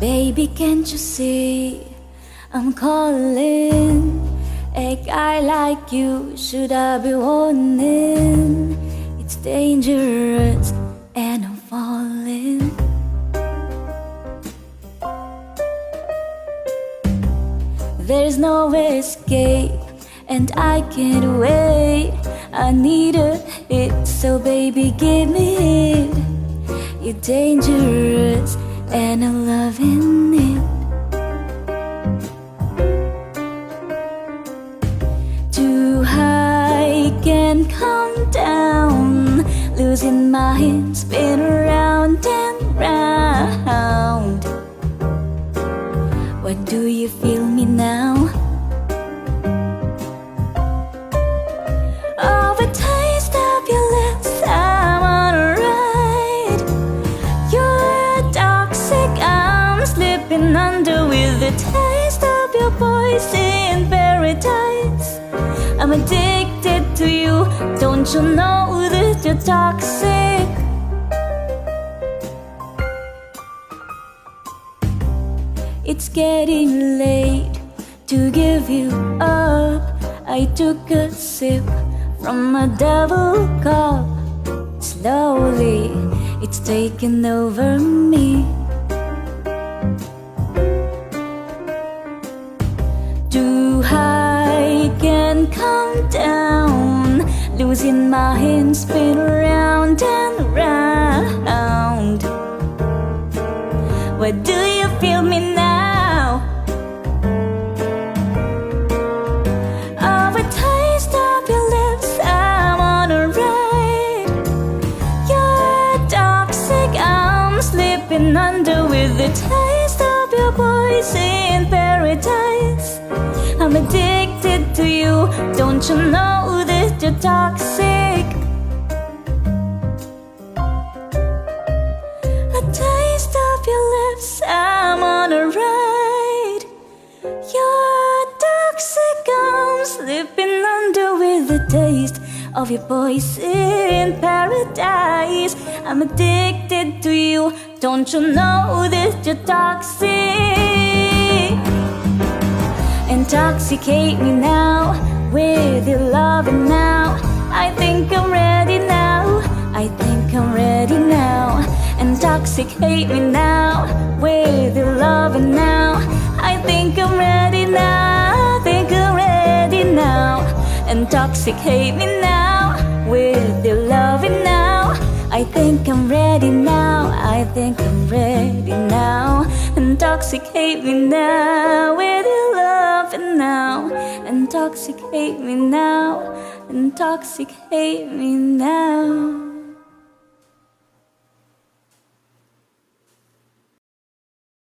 Baby, can't you see I'm calling? A guy like you, should I be warning? It's dangerous and I'm falling. There's no escape and I can't wait. I need a hit, so baby give me it. You're dangerous and I'm loving it. Too high, can't come down. Losing my hands, spin around and round. Why do you feel me now? Oh, a taste of your lips, I'm on a ride. You're toxic, I'm slipping under with the taste of your voice in paradise. I'm addicted to you, don't you know that you're toxic? It's getting late to give you up. I took a sip from a double cup. Slowly, it's taken over me. Too high, can't come down. Losing my hands, spin around and round. Why do you feel me now? Oh, a taste of your lips, I'm on a ride. You're toxic, I'm slipping under with the taste of your voice in paradise. I'm addicted to you, don't you know that you're toxic? A taste of your lips, I'm on a ride. You're toxic, I'm slipping under with the taste of your voice in paradise. I'm addicted to you, don't you know that you're toxic? Intoxicate me now with your loving now. I think I'm ready now, I think I'm ready now. Intoxicate me now with your loving now. I think I'm ready now, I think I'm ready now. Intoxicate me now with your loving now. I think I'm ready now, I think I'm ready now. Intoxicate me now with your loving now. Intoxicate me now, intoxicate me now.